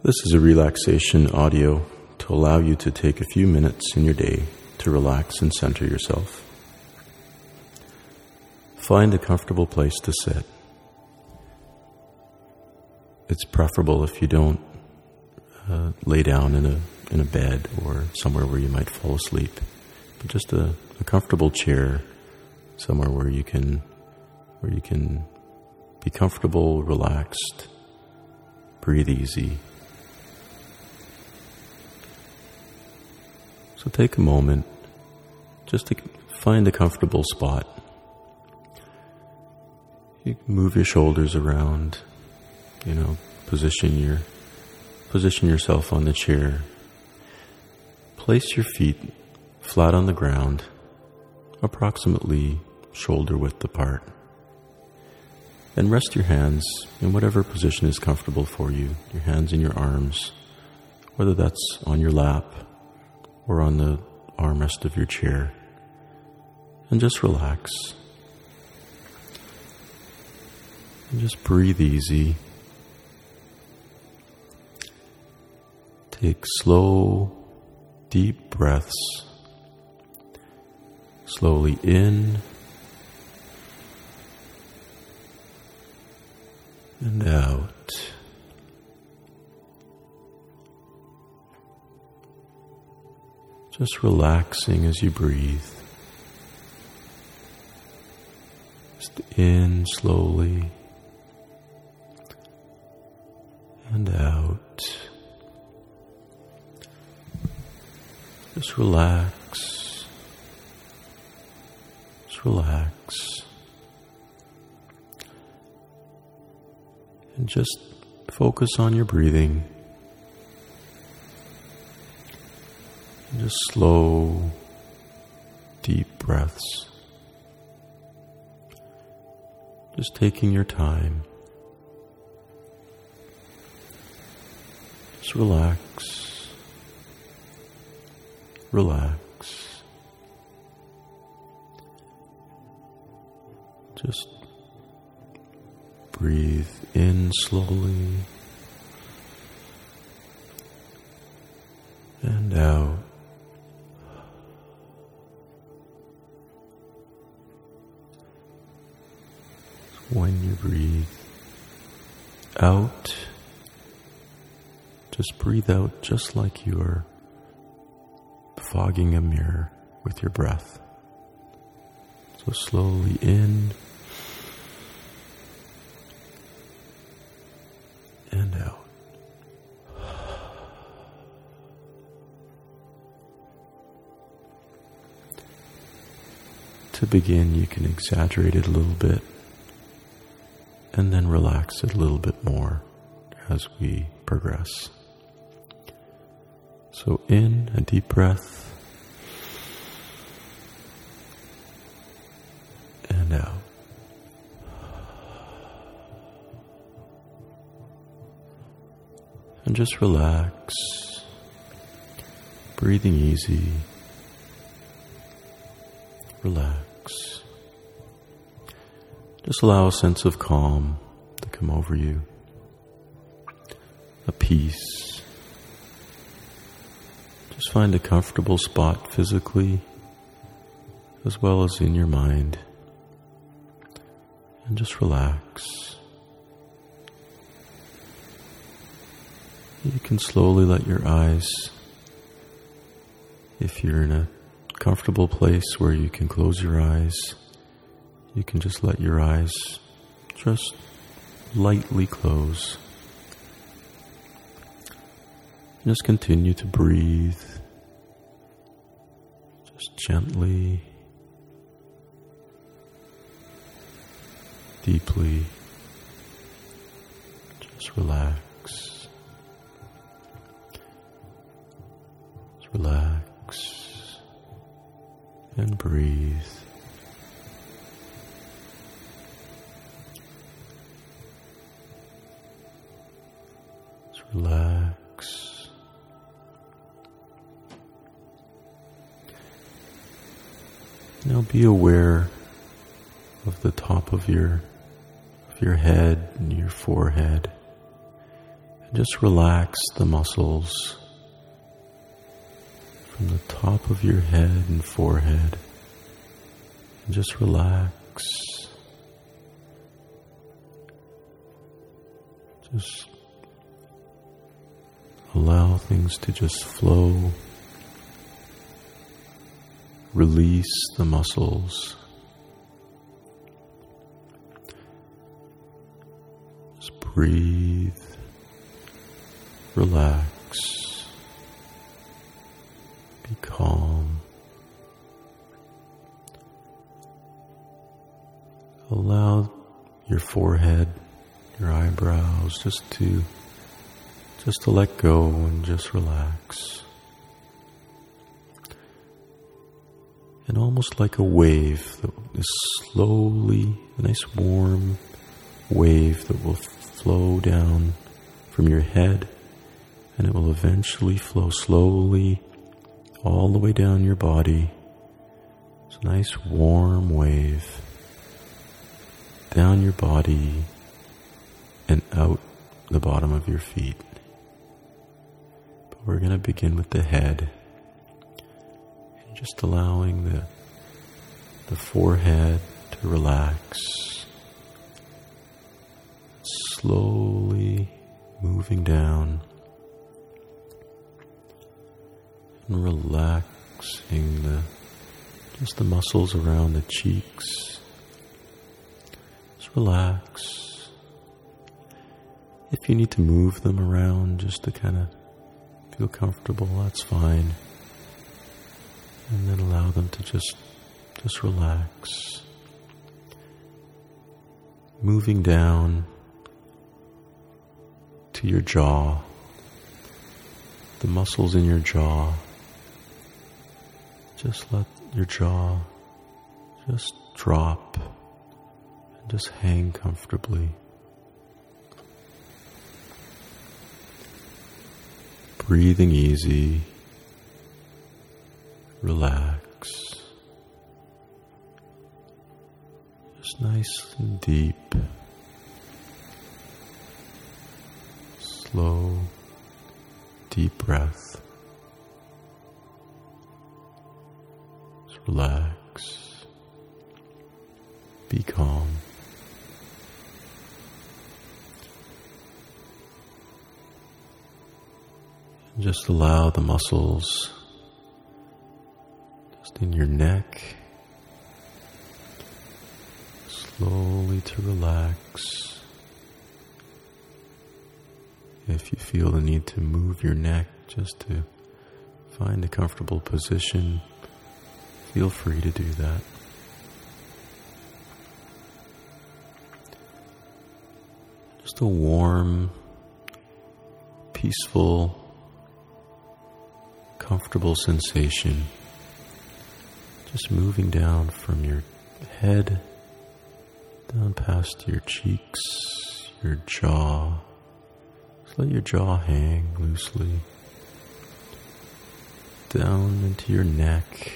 This is a relaxation audio to allow you to take a few minutes in your day to relax and center yourself. Find a comfortable place to sit. It's preferable if you don't lay down in a bed or somewhere where you might fall asleep, but just a comfortable chair, somewhere where you can be comfortable, relaxed, breathe easy. So take a moment just to find a comfortable spot. You can move your shoulders around, position yourself on the chair. Place your feet flat on the ground, approximately shoulder width apart. And rest your hands in whatever position is comfortable for you. Your hands in your arms, whether that's on your lap or on the armrest of your chair. And just relax. And just breathe easy. Take slow, deep breaths. Slowly in and out. Just relaxing as you breathe. Just in slowly and out. Just relax. Just relax. And just focus on your breathing. And just slow, deep breaths. Just taking your time. Just relax. Relax. Just breathe in slowly and out. When you breathe out, just breathe out just like you are fogging a mirror with your breath. So slowly in and out. To begin, you can exaggerate it a little bit and then relax it a little bit more as we progress. So in, a deep breath, and out. And just relax, breathing easy, relax. Just allow a sense of calm to come over you, a peace. Just find a comfortable spot physically as well as in your mind, and just relax. You can slowly let your eyes, if you're in a comfortable place where you can close your eyes, you can just let your eyes just lightly close. Just continue to breathe, just gently, deeply. Just relax. Just relax and breathe. Just relax. Now be aware of the top of your head and your forehead, Just relax the muscles from the top of your head and forehead. And just relax. Just allow things to just flow. Release the muscles. Just breathe. Relax. Be calm. Allow your forehead, your eyebrows just to let go and just relax. And almost like a wave that is slowly, a nice warm wave that will flow down from your head, and it will eventually flow slowly all the way down your body. It's a nice warm wave down your body and out the bottom of your feet. But we're going to begin with the head. And just allowing the forehead to relax. Slowly moving down and relaxing just the muscles around the cheeks. Just relax. If you need to move them around just to kind of feel comfortable, that's fine. And then allow them to just relax. Moving down to your jaw, the muscles in your jaw. Just let your jaw just drop and just hang comfortably. Breathing easy, relax. Just nice and deep. Slow, deep breath. Just relax. Be calm. And just allow the muscles just in your neck slowly to relax. If you feel the need to move your neck just to find a comfortable position, feel free to do that. Just a warm, peaceful, comfortable sensation. Just moving down from your head, down past your cheeks, your jaw. Just let your jaw hang loosely. Down into your neck.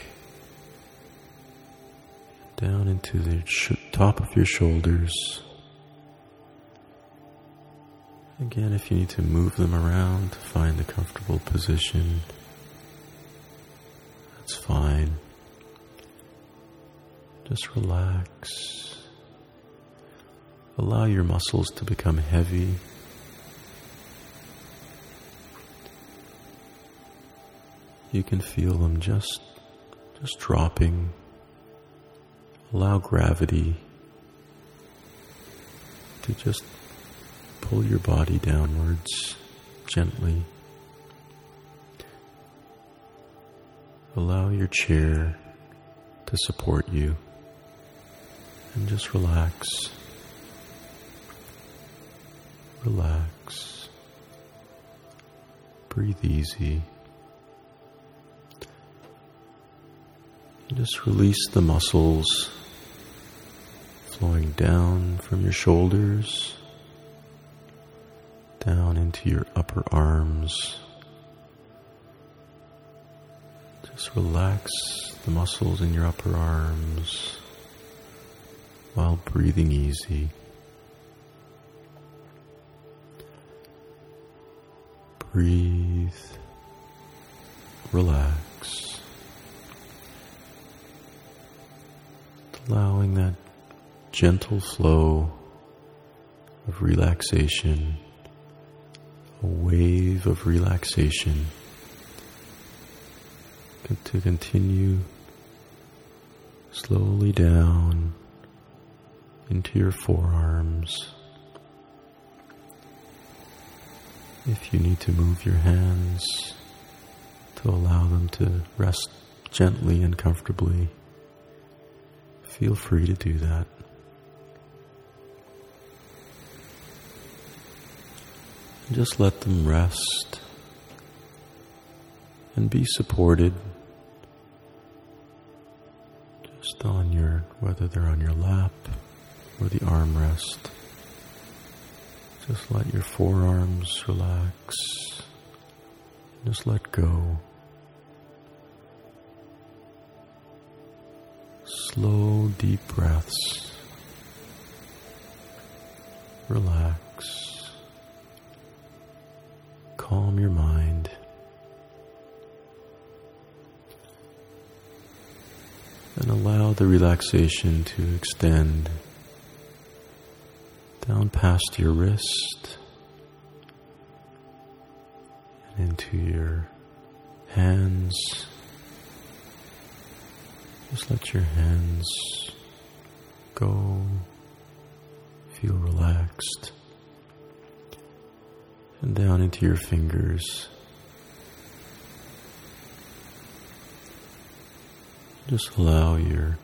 Down into the top of your shoulders. Again, if you need to move them around to find a comfortable position, that's fine. Just relax. Allow your muscles to become heavy. You can feel them just dropping. Allow gravity to just pull your body downwards gently. Allow your chair to support you and just relax. Relax. Breathe easy. Just release the muscles flowing down from your shoulders, down into your upper arms. Just relax the muscles in your upper arms while breathing easy. Breathe. Relax. Allowing that gentle flow of relaxation, a wave of relaxation, to continue slowly down into your forearms. If you need to move your hands to allow them to rest gently and comfortably, feel free to do that. Just let them rest and be supported just on whether they're on your lap or the armrest. Just let your forearms relax. Just let go. Slow, deep breaths. Relax. Calm your mind. And allow the relaxation to extend down past your wrist and into your hands. Just let your hands go, feel relaxed, and down into your fingers. Just allow your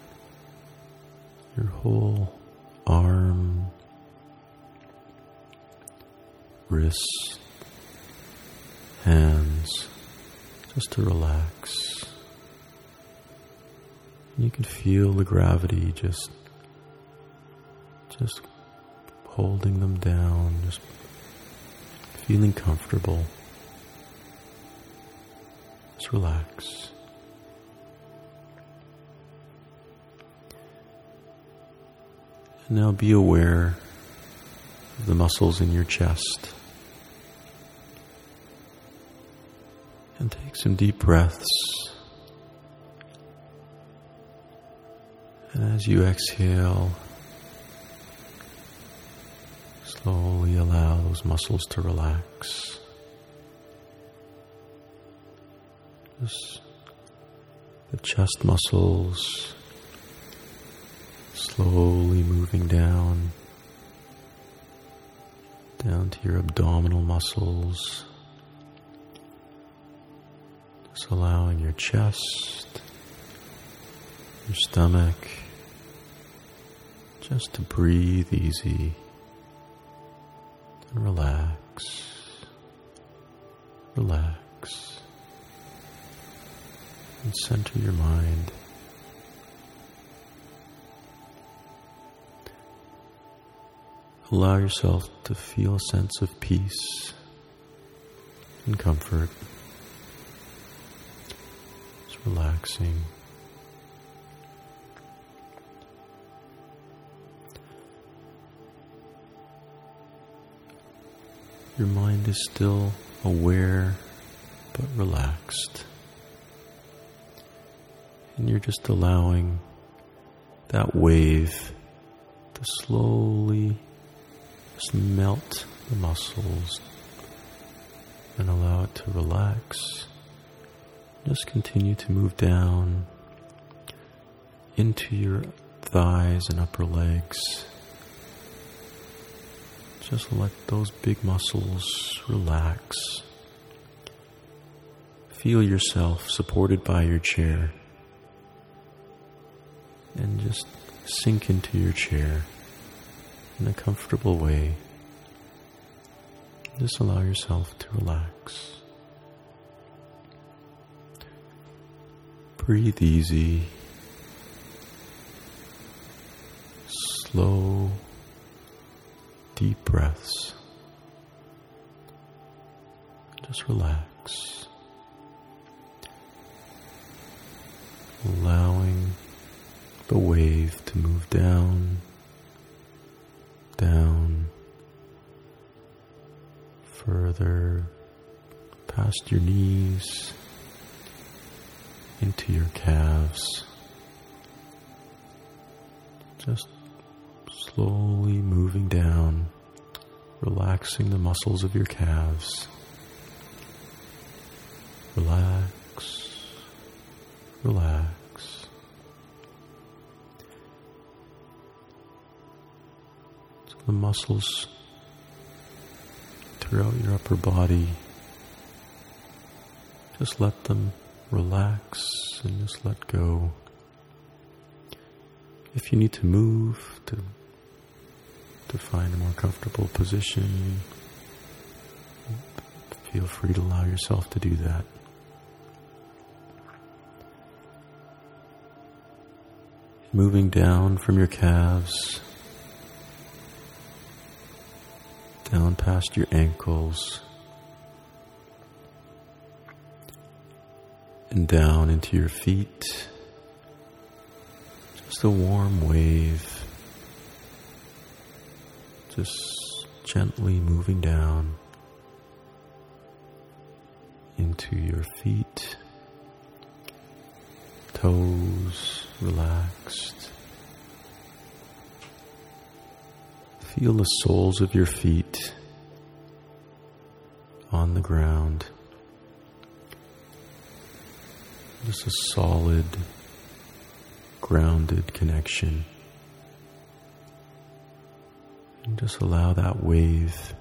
whole arm, wrists, hands, just to relax. You can feel the gravity just holding them down, just feeling comfortable. Just relax. And now be aware of the muscles in your chest. And take some deep breaths. And as you exhale, slowly allow those muscles to relax. Just the chest muscles slowly moving down to your abdominal muscles. Just allowing your chest, your stomach, just to breathe easy and relax, relax, and center your mind. Allow yourself to feel a sense of peace and comfort. Just relaxing. Your mind is still aware but relaxed. And you're just allowing that wave to slowly just melt the muscles and allow it to relax. Just continue to move down into your thighs and upper legs. Just let those big muscles relax. Feel yourself supported by your chair. And just sink into your chair in a comfortable way. Just allow yourself to relax. Breathe easy. Slow, deep breaths. Just relax. Allowing the wave to move down, further past your knees, into your calves. Just slowly moving down, relaxing the muscles of your calves. Relax, relax. So the muscles throughout your upper body, just let them relax and just let go. If you need to move to find a more comfortable position, feel free to allow yourself to do that. Moving down from your calves, down past your ankles, and down into your feet. Just a warm wave, just gently moving down into your feet, toes relaxed. Feel the soles of your feet on the ground. Just a solid, grounded connection. And just allow that wave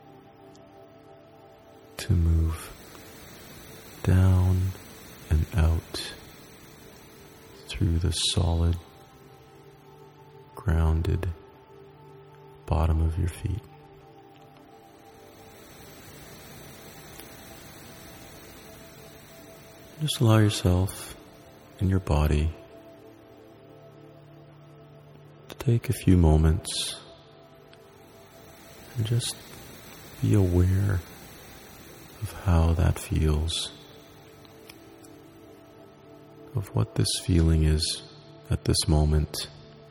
to move down and out through the solid, grounded bottom of your feet. Just allow yourself and your body to take a few moments and just be aware of how that feels, of what this feeling is at this moment.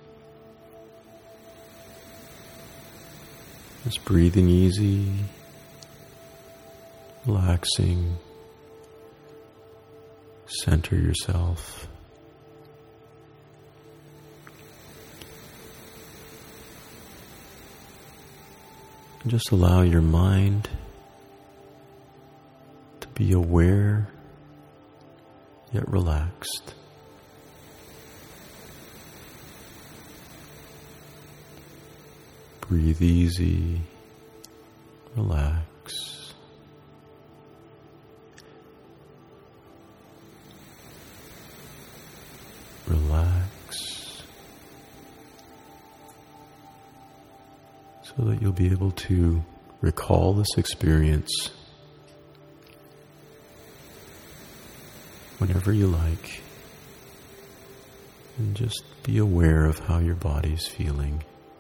Just breathing easy, relaxing, center yourself. And just allow your mind to be aware yet relaxed. Breathe easy, relax. Relax, so that you'll be able to recall this experience whenever you like, and just be aware of how your body's feeling.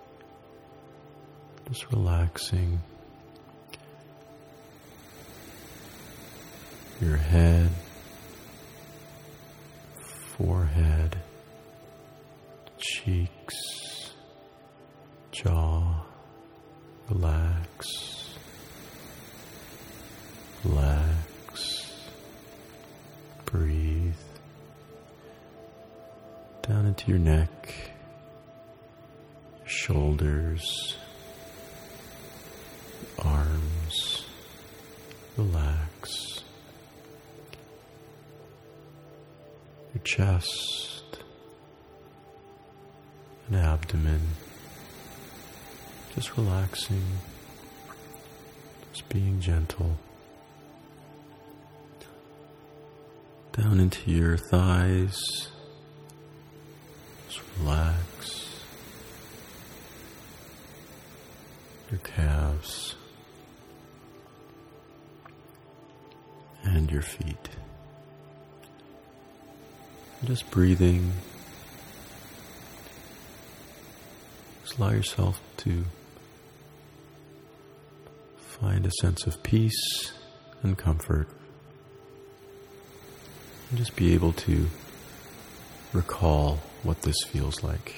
Just relaxing your head, forehead, cheeks, jaw. Relax, relax, breathe down into your neck, shoulders, arms, relax, your chest and abdomen. Just relaxing, just being gentle. Down into your thighs, just relax. Your calves and your feet. Just breathing. Just allow yourself to find a sense of peace and comfort, and just be able to recall what this feels like.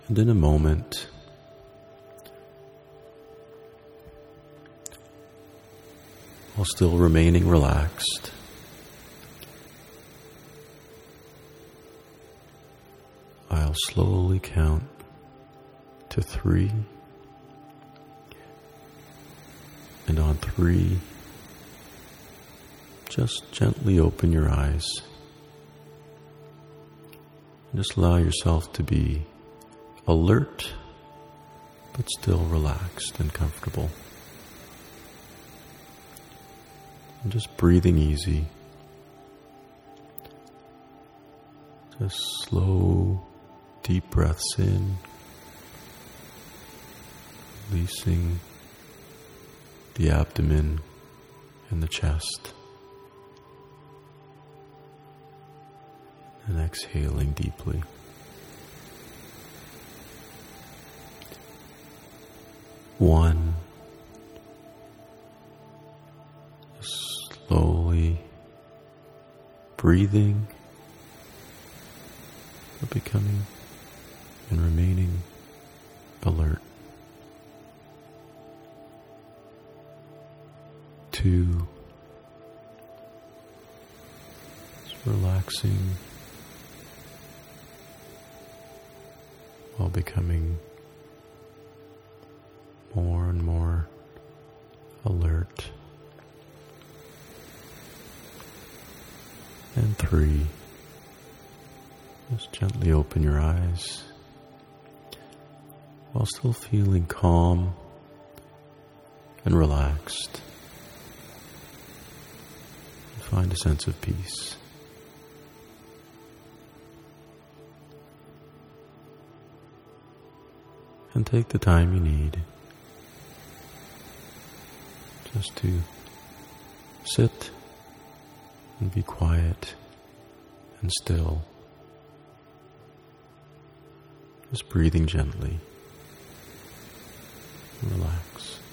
And in a moment, while still remaining relaxed, I'll slowly count to 3, and on 3, just gently open your eyes and just allow yourself to be alert but still relaxed and comfortable. And just breathing easy. Just slow, deep breaths in, releasing the abdomen and the chest. And exhaling deeply. One, slowly breathing, but becoming and remaining alert. 2, just relaxing while becoming more and more alert. And 3, just gently open your eyes while still feeling calm and relaxed. And find a sense of peace. And take the time you need just to sit and be quiet and still, just breathing gently and relax.